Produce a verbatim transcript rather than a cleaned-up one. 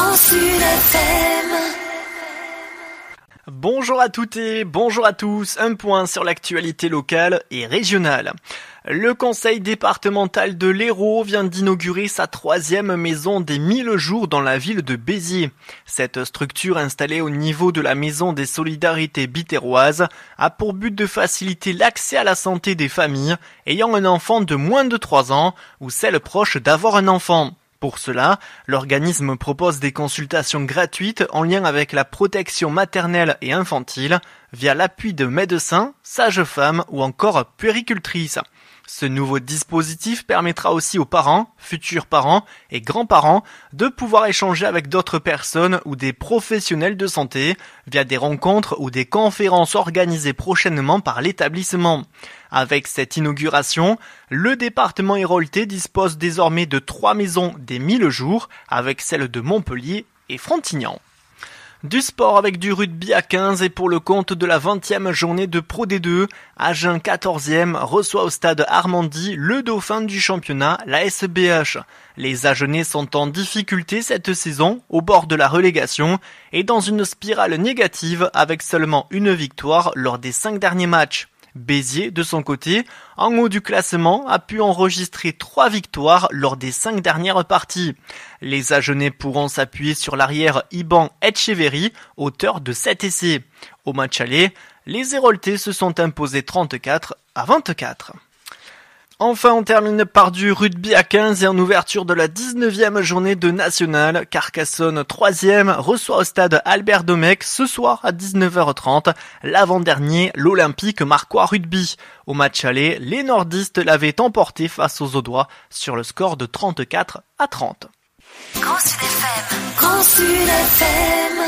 Grand Sud F M. Bonjour à toutes et bonjour à tous, un point sur l'actualité locale et régionale. Le conseil départemental de l'Hérault vient d'inaugurer sa troisième maison des mille jours dans la ville de Béziers. Cette structure installée au niveau de la maison des solidarités biterroises a pour but de faciliter l'accès à la santé des familles ayant un enfant de moins de trois ans ou celles proches d'avoir un enfant. Pour cela, l'organisme propose des consultations gratuites en lien avec la protection maternelle et infantile via l'appui de médecins, sages-femmes ou encore puéricultrices. Ce nouveau dispositif permettra aussi aux parents, futurs parents et grands-parents de pouvoir échanger avec d'autres personnes ou des professionnels de santé via des rencontres ou des conférences organisées prochainement par l'établissement. Avec cette inauguration, le département héraultais dispose désormais de trois maisons des mille jours avec celles de Montpellier et Frontignan. Du sport avec du rugby à quinze et pour le compte de la vingtième journée de Pro D deux, Agen quatorzième reçoit au stade Armandie le dauphin du championnat, la S B H. Les Agenais sont en difficulté cette saison, au bord de la relégation et dans une spirale négative avec seulement une victoire lors des cinq derniers matchs. Béziers, de son côté, en haut du classement, a pu enregistrer trois victoires lors des cinq dernières parties. Les Agenais pourront s'appuyer sur l'arrière Iban Etcheverry, auteur de sept essais. Au match aller, les Héraultais se sont imposés trente-quatre à vingt-quatre. Enfin, on termine par du rugby à quinze et en ouverture de la dix-neuvième journée de National. Carcassonne troisième reçoit au stade Albert Domecq ce soir à dix-neuf heures trente l'avant-dernier, l'Olympique Marcois Rugby. Au match aller, les nordistes l'avaient emporté face aux Audois sur le score de trente-quatre à trente. Grand Sud F M. Grand Sud F M.